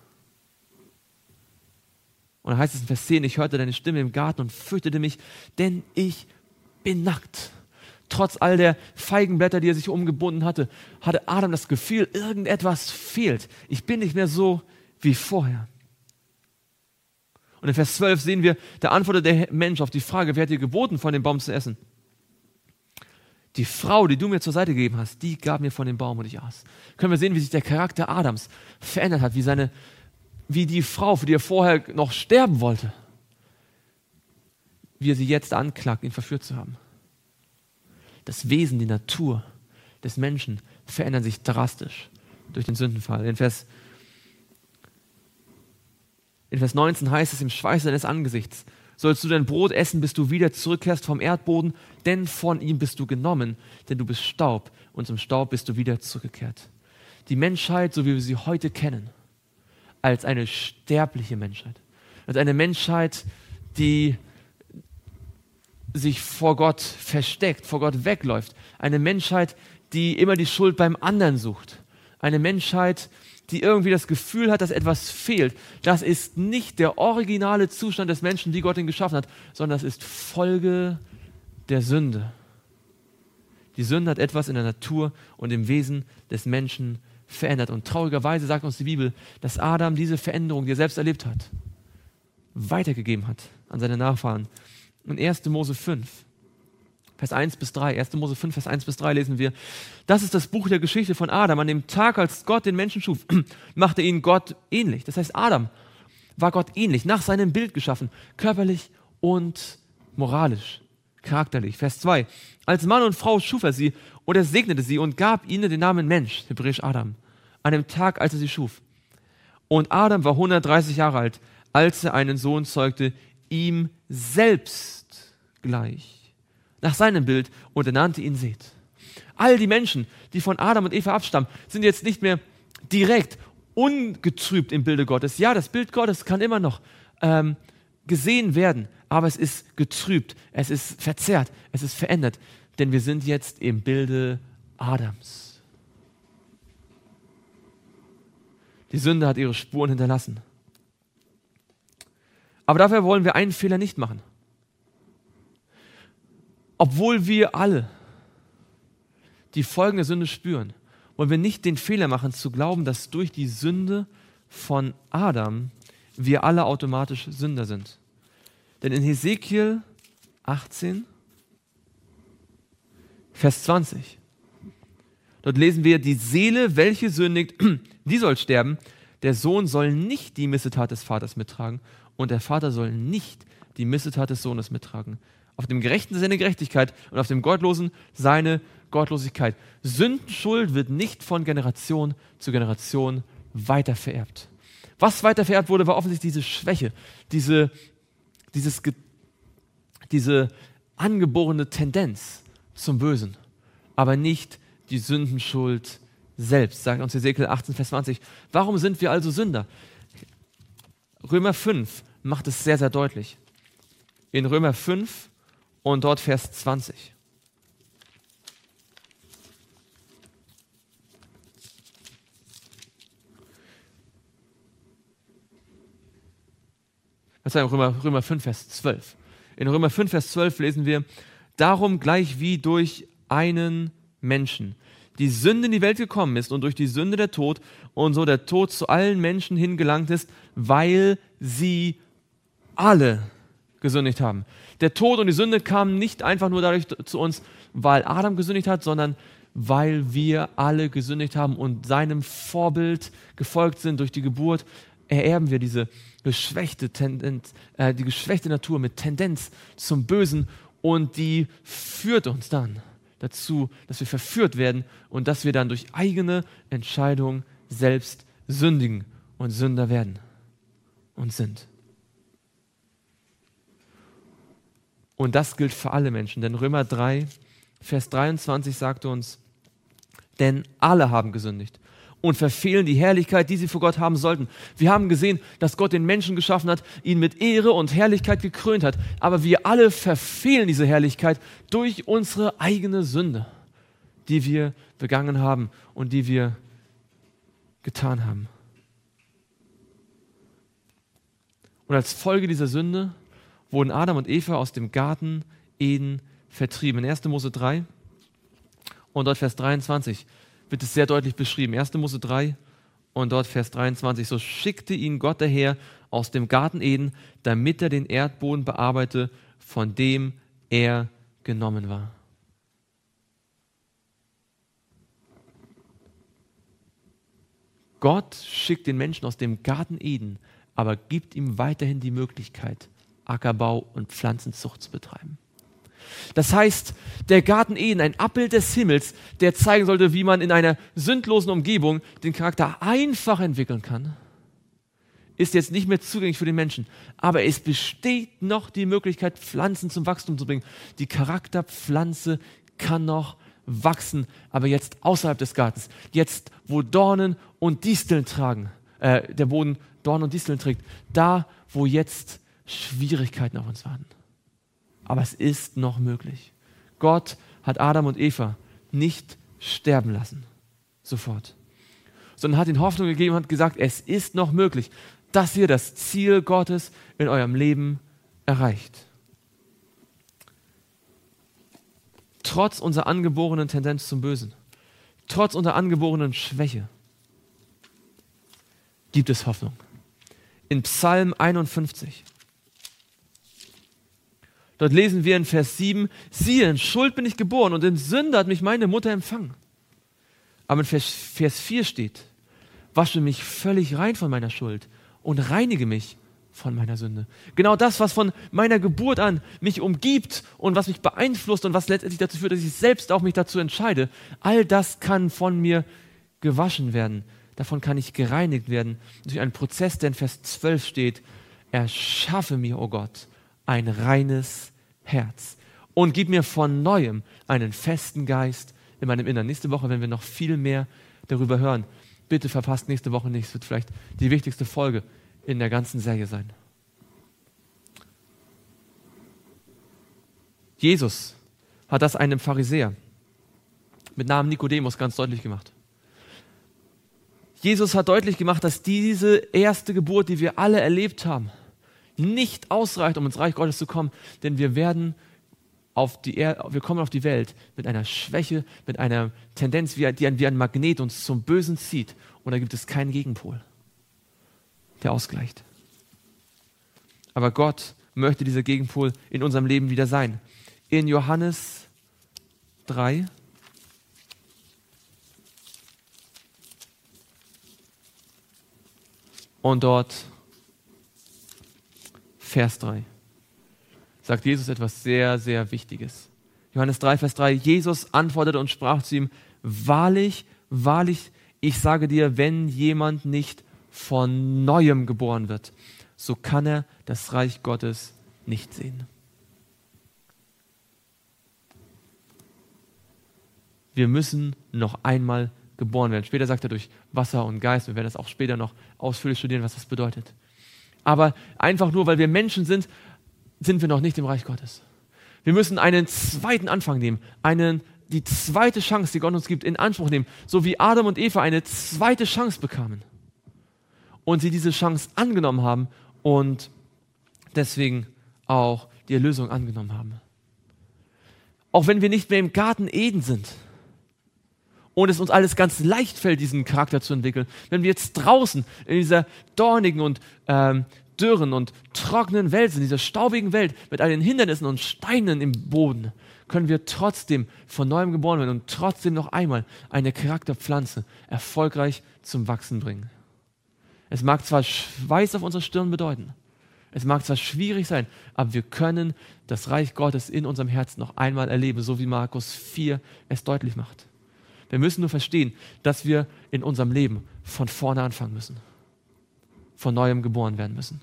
Und dann heißt es in Vers zehn, ich hörte deine Stimme im Garten und fürchtete mich, denn ich bin nackt. Trotz all der Feigenblätter, die er sich umgebunden hatte, hatte Adam das Gefühl, irgendetwas fehlt. Ich bin nicht mehr so wie vorher. Und in Vers zwölf sehen wir, da antwortet der Mensch auf die Frage, wer hat dir geboten, von dem Baum zu essen? Die Frau, die du mir zur Seite gegeben hast, die gab mir von dem Baum und ich aß. Können wir sehen, wie sich der Charakter Adams verändert hat, wie, seine, wie die Frau, für die er vorher noch sterben wollte, wie er sie jetzt anklagt, ihn verführt zu haben. Das Wesen, die Natur des Menschen verändern sich drastisch durch den Sündenfall. In Vers, in Vers neunzehn heißt es, im Schweiße deines Angesichts sollst du dein Brot essen, bis du wieder zurückkehrst vom Erdboden, denn von ihm bist du genommen, denn du bist Staub und zum Staub bist du wieder zurückgekehrt. Die Menschheit, so wie wir sie heute kennen, als eine sterbliche Menschheit, als eine Menschheit, die sich vor Gott versteckt, vor Gott wegläuft. Eine Menschheit, die immer die Schuld beim anderen sucht. Eine Menschheit, die irgendwie das Gefühl hat, dass etwas fehlt. Das ist nicht der originale Zustand des Menschen, wie Gott ihn geschaffen hat, sondern das ist Folge der Sünde. Die Sünde hat etwas in der Natur und im Wesen des Menschen verändert. Und traurigerweise sagt uns die Bibel, dass Adam diese Veränderung, die er selbst erlebt hat, weitergegeben hat an seine Nachfahren. In erster Mose fünf, Vers eins bis drei, erster Mose fünf, Vers eins bis drei lesen wir, das ist das Buch der Geschichte von Adam. An dem Tag, als Gott den Menschen schuf, machte ihn Gott ähnlich. Das heißt, Adam war Gott ähnlich, nach seinem Bild geschaffen, körperlich und moralisch, charakterlich. Vers zwei, als Mann und Frau schuf er sie und er segnete sie und gab ihnen den Namen Mensch, hebräisch Adam, an dem Tag, als er sie schuf. Und Adam war hundertdreißig Jahre alt, als er einen Sohn zeugte, ihm selbst gleich, nach seinem Bild, und er nannte ihn Seth. All die Menschen, die von Adam und Eva abstammen, sind jetzt nicht mehr direkt ungetrübt im Bilde Gottes. Ja, das Bild Gottes kann immer noch ähm, gesehen werden, aber es ist getrübt, es ist verzerrt, es ist verändert, denn wir sind jetzt im Bilde Adams. Die Sünde hat ihre Spuren hinterlassen. Aber dafür wollen wir einen Fehler nicht machen. Obwohl wir alle die Folgen der Sünde spüren, wollen wir nicht den Fehler machen, zu glauben, dass durch die Sünde von Adam wir alle automatisch Sünder sind. Denn in Hesekiel achtzehn, Vers zwanzig, dort lesen wir, die Seele, welche sündigt, die soll sterben. Der Sohn soll nicht die Missetat des Vaters mittragen und der Vater soll nicht die Missetat des Sohnes mittragen. Auf dem Gerechten seine Gerechtigkeit und auf dem Gottlosen seine Gottlosigkeit. Sündenschuld wird nicht von Generation zu Generation weitervererbt. Was weitervererbt wurde, war offensichtlich diese Schwäche, diese, dieses, diese angeborene Tendenz zum Bösen, aber nicht die Sündenschuld selbst, sagt uns Hesekiel achtzehn, Vers zwanzig. Warum sind wir also Sünder? Römer fünf macht es sehr, sehr deutlich. In Römer fünf und dort Vers zwanzig. Das heißt Römer, Römer fünf, Vers zwölf. In Römer fünf, Vers zwölf lesen wir, darum gleich wie durch einen Menschen die Sünde in die Welt gekommen ist und durch die Sünde der Tod und so der Tod zu allen Menschen hingelangt ist, weil sie alle gesündigt haben. Der Tod und die Sünde kamen nicht einfach nur dadurch zu uns, weil Adam gesündigt hat, sondern weil wir alle gesündigt haben und seinem Vorbild gefolgt sind durch die Geburt, ererben wir diese geschwächte Tendenz, äh, die geschwächte Natur mit Tendenz zum Bösen und die führt uns dann dazu, dass wir verführt werden und dass wir dann durch eigene Entscheidung selbst sündigen und Sünder werden und sind. Und das gilt für alle Menschen, denn Römer drei, Vers dreiundzwanzig sagt uns, denn alle haben gesündigt und verfehlen die Herrlichkeit, die sie vor Gott haben sollten. Wir haben gesehen, dass Gott den Menschen geschaffen hat, ihn mit Ehre und Herrlichkeit gekrönt hat. Aber wir alle verfehlen diese Herrlichkeit durch unsere eigene Sünde, die wir begangen haben und die wir getan haben. Und als Folge dieser Sünde wurden Adam und Eva aus dem Garten Eden vertrieben. In erster Mose drei und dort Vers dreiundzwanzig wird es sehr deutlich beschrieben. erster Mose drei und dort Vers dreiundzwanzig. So schickte ihn Gott daher aus dem Garten Eden, damit er den Erdboden bearbeite, von dem er genommen war. Gott schickt den Menschen aus dem Garten Eden, aber gibt ihm weiterhin die Möglichkeit, Ackerbau und Pflanzenzucht zu betreiben. Das heißt, der Garten Eden, ein Abbild des Himmels, der zeigen sollte, wie man in einer sündlosen Umgebung den Charakter einfach entwickeln kann, ist jetzt nicht mehr zugänglich für den Menschen. Aber es besteht noch die Möglichkeit, Pflanzen zum Wachstum zu bringen. Die Charakterpflanze kann noch wachsen, aber jetzt außerhalb des Gartens. Jetzt, wo Dornen und Disteln tragen, äh, der Boden Dornen und Disteln trägt, da, wo jetzt Schwierigkeiten auf uns warten. Aber es ist noch möglich. Gott hat Adam und Eva nicht sterben lassen, sofort, sondern hat ihnen Hoffnung gegeben und hat gesagt, es ist noch möglich, dass ihr das Ziel Gottes in eurem Leben erreicht. Trotz unserer angeborenen Tendenz zum Bösen, trotz unserer angeborenen Schwäche, gibt es Hoffnung. In Psalm einundfünfzig. Dort lesen wir in Vers sieben, siehe, in Schuld bin ich geboren und in Sünde hat mich meine Mutter empfangen. Aber in Vers, Vers vier steht, wasche mich völlig rein von meiner Schuld und reinige mich von meiner Sünde. Genau das, was von meiner Geburt an mich umgibt und was mich beeinflusst und was letztendlich dazu führt, dass ich selbst auch mich dazu entscheide, all das kann von mir gewaschen werden. Davon kann ich gereinigt werden durch einen Prozess, der in Vers zwölf steht, erschaffe mir, o Gott, ein reines Herz und gib mir von Neuem einen festen Geist in meinem Innern. Nächste Woche werden wir noch viel mehr darüber hören. Bitte verpasst nächste Woche nicht. Es wird vielleicht die wichtigste Folge in der ganzen Serie sein. Jesus hat das einem Pharisäer mit Namen Nikodemus ganz deutlich gemacht. Jesus hat deutlich gemacht, dass diese erste Geburt, die wir alle erlebt haben, nicht ausreicht, um ins Reich Gottes zu kommen, denn wir werden auf die er- wir kommen auf die Welt mit einer Schwäche, mit einer Tendenz, wie ein, die ein, wie ein Magnet uns zum Bösen zieht. Und da gibt es keinen Gegenpol, der ausgleicht. Aber Gott möchte dieser Gegenpol in unserem Leben wieder sein. In Johannes drei und dort Vers drei sagt Jesus etwas sehr, sehr Wichtiges. Johannes drei, Vers drei, Jesus antwortete und sprach zu ihm, wahrlich, wahrlich, ich sage dir, wenn jemand nicht von Neuem geboren wird, so kann er das Reich Gottes nicht sehen. Wir müssen noch einmal geboren werden. Später sagt er durch Wasser und Geist. Wir werden das auch später noch ausführlich studieren, was das bedeutet. Aber einfach nur, weil wir Menschen sind, sind wir noch nicht im Reich Gottes. Wir müssen einen zweiten Anfang nehmen, einen, die zweite Chance, die Gott uns gibt, in Anspruch nehmen, so wie Adam und Eva eine zweite Chance bekamen und sie diese Chance angenommen haben und deswegen auch die Erlösung angenommen haben. Auch wenn wir nicht mehr im Garten Eden sind und es uns alles ganz leicht fällt, diesen Charakter zu entwickeln, wenn wir jetzt draußen in dieser dornigen und ähm, dürren und trockenen Welt sind, dieser staubigen Welt mit all den Hindernissen und Steinen im Boden, können wir trotzdem von neuem geboren werden und trotzdem noch einmal eine Charakterpflanze erfolgreich zum Wachsen bringen. Es mag zwar Schweiß auf unserer Stirn bedeuten, es mag zwar schwierig sein, aber wir können das Reich Gottes in unserem Herzen noch einmal erleben, so wie Markus vier es deutlich macht. Wir müssen nur verstehen, dass wir in unserem Leben von vorne anfangen müssen, von neuem geboren werden müssen.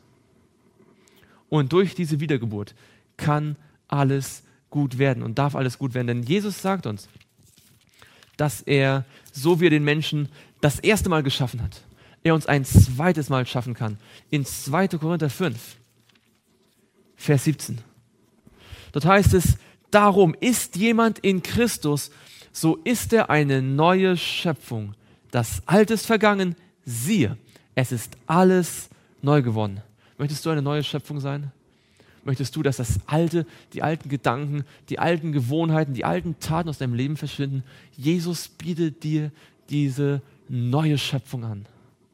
Und durch diese Wiedergeburt kann alles gut werden und darf alles gut werden. Denn Jesus sagt uns, dass er, so wie er den Menschen das erste Mal geschaffen hat, er uns ein zweites Mal schaffen kann. In zweiter Korinther fünf, Vers siebzehn. Dort heißt es, darum ist jemand in Christus, so ist er eine neue Schöpfung. Das Alte ist vergangen, siehe, es ist alles neu geworden. Möchtest du eine neue Schöpfung sein? Möchtest du, dass das Alte, die alten Gedanken, die alten Gewohnheiten, die alten Taten aus deinem Leben verschwinden? Jesus bietet dir diese neue Schöpfung an.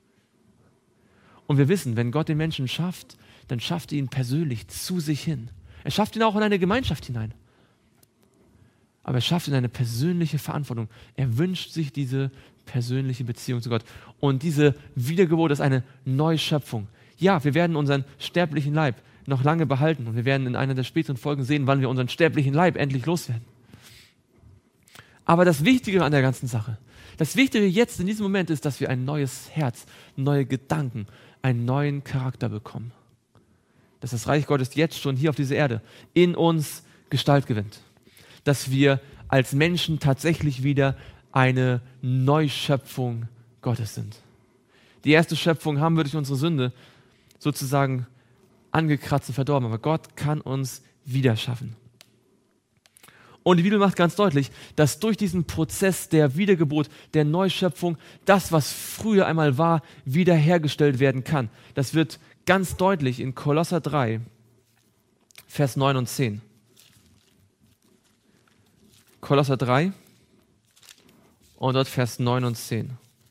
Und wir wissen, wenn Gott den Menschen schafft, dann schafft er ihn persönlich zu sich hin. Er schafft ihn auch in eine Gemeinschaft hinein. Aber er schafft ihn eine persönliche Verantwortung. Er wünscht sich diese persönliche Beziehung zu Gott. Und diese Wiedergeburt ist eine Neuschöpfung. Ja, wir werden unseren sterblichen Leib noch lange behalten und wir werden in einer der späteren Folgen sehen, wann wir unseren sterblichen Leib endlich loswerden. Aber das Wichtige an der ganzen Sache, das Wichtige jetzt in diesem Moment ist, dass wir ein neues Herz, neue Gedanken, einen neuen Charakter bekommen. Dass das Reich Gottes jetzt schon hier auf dieser Erde in uns Gestalt gewinnt. Dass wir als Menschen tatsächlich wieder eine Neuschöpfung Gottes sind. Die erste Schöpfung haben wir durch unsere Sünde sozusagen angekratzt und verdorben, aber Gott kann uns wieder schaffen. Und die Bibel macht ganz deutlich, dass durch diesen Prozess der Wiedergeburt, der Neuschöpfung, das, was früher einmal war, wiederhergestellt werden kann. Das wird ganz deutlich in Kolosser drei, Vers neun und zehn. Kolosser drei und dort Vers neun und zehn.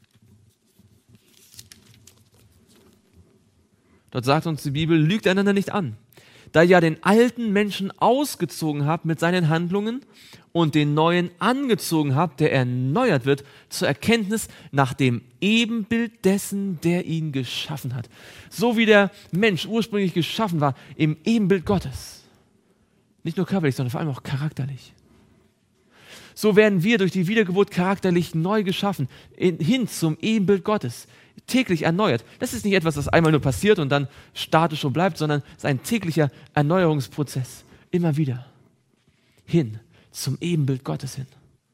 Dort sagt uns die Bibel, lügt einander nicht an, da ihr ja den alten Menschen ausgezogen habt mit seinen Handlungen und den neuen angezogen habt, der erneuert wird zur Erkenntnis nach dem Ebenbild dessen, der ihn geschaffen hat. So wie der Mensch ursprünglich geschaffen war, im Ebenbild Gottes. Nicht nur körperlich, sondern vor allem auch charakterlich. So werden wir durch die Wiedergeburt charakterlich neu geschaffen, in, hin zum Ebenbild Gottes, täglich erneuert. Das ist nicht etwas, das einmal nur passiert und dann statisch so bleibt, sondern es ist ein täglicher Erneuerungsprozess, immer wieder hin zum Ebenbild Gottes hin.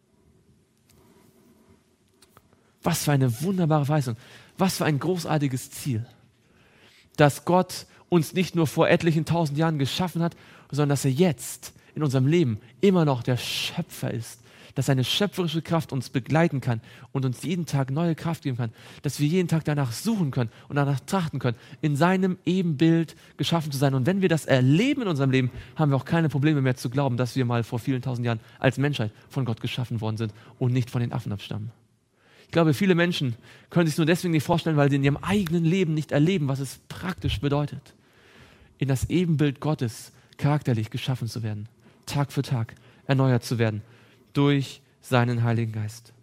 Was für eine wunderbare Weisung, was für ein großartiges Ziel, dass Gott uns nicht nur vor etlichen tausend Jahren geschaffen hat, sondern dass er jetzt in unserem Leben immer noch der Schöpfer ist, dass seine schöpferische Kraft uns begleiten kann und uns jeden Tag neue Kraft geben kann, dass wir jeden Tag danach suchen können und danach trachten können, in seinem Ebenbild geschaffen zu sein. Und wenn wir das erleben in unserem Leben, haben wir auch keine Probleme mehr zu glauben, dass wir mal vor vielen tausend Jahren als Menschheit von Gott geschaffen worden sind und nicht von den Affen abstammen. Ich glaube, viele Menschen können sich nur deswegen nicht vorstellen, weil sie in ihrem eigenen Leben nicht erleben, was es praktisch bedeutet, in das Ebenbild Gottes charakterlich geschaffen zu werden, Tag für Tag erneuert zu werden durch seinen Heiligen Geist.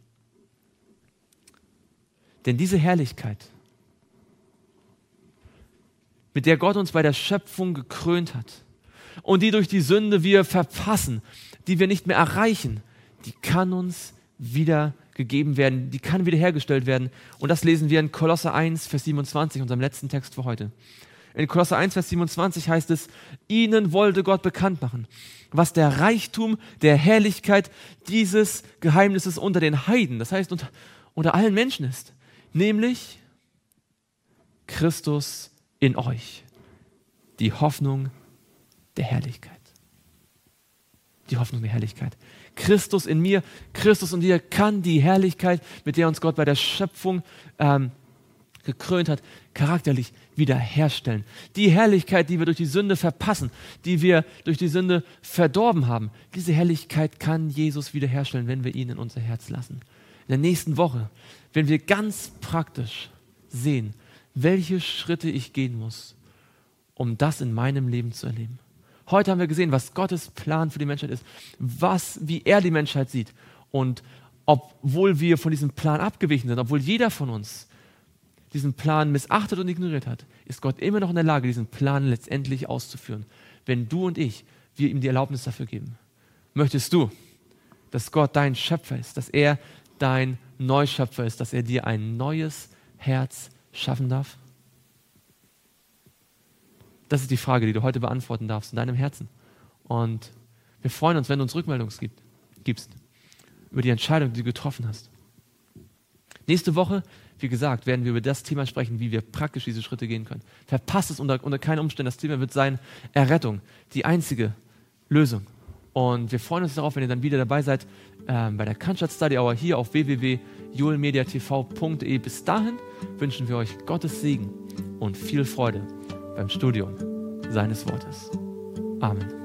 Denn diese Herrlichkeit, mit der Gott uns bei der Schöpfung gekrönt hat und die durch die Sünde wir verpassen, die wir nicht mehr erreichen, die kann uns wieder gegeben werden, die kann wiederhergestellt werden. Und das lesen wir in Kolosser eins, Vers siebenundzwanzig, unserem letzten Text für heute. In Kolosser eins, Vers siebenundzwanzig heißt es, ihnen wollte Gott bekannt machen, was der Reichtum der Herrlichkeit dieses Geheimnisses unter den Heiden, das heißt unter, unter allen Menschen ist, nämlich Christus in euch, die Hoffnung der Herrlichkeit. Die Hoffnung der Herrlichkeit. Christus in mir, Christus in dir kann die Herrlichkeit, mit der uns Gott bei der Schöpfung ähm, gekrönt hat, charakterlich wiederherstellen. Die Herrlichkeit, die wir durch die Sünde verpassen, die wir durch die Sünde verdorben haben, diese Herrlichkeit kann Jesus wiederherstellen, wenn wir ihn in unser Herz lassen. In der nächsten Woche, wenn wir ganz praktisch sehen, welche Schritte ich gehen muss, um das in meinem Leben zu erleben. Heute haben wir gesehen, was Gottes Plan für die Menschheit ist, was, wie er die Menschheit sieht. Und obwohl wir von diesem Plan abgewichen sind, obwohl jeder von uns diesen Plan missachtet und ignoriert hat, ist Gott immer noch in der Lage, diesen Plan letztendlich auszuführen. Wenn du und ich, wir ihm die Erlaubnis dafür geben. Möchtest du, dass Gott dein Schöpfer ist, dass er dein Neuschöpfer ist, dass er dir ein neues Herz schaffen darf? Das ist die Frage, die du heute beantworten darfst in deinem Herzen. Und wir freuen uns, wenn du uns Rückmeldungen gibt, gibst über die Entscheidung, die du getroffen hast. Nächste Woche, wie gesagt, werden wir über das Thema sprechen, wie wir praktisch diese Schritte gehen können. Verpasst es unter, unter keinen Umständen. Das Thema wird sein Errettung, die einzige Lösung. Und wir freuen uns darauf, wenn ihr dann wieder dabei seid ähm, bei der Cannstatt Study Hour hier auf w w w punkt joelmedia t v punkt d e. Bis dahin wünschen wir euch Gottes Segen und viel Freude beim Studium seines Wortes. Amen.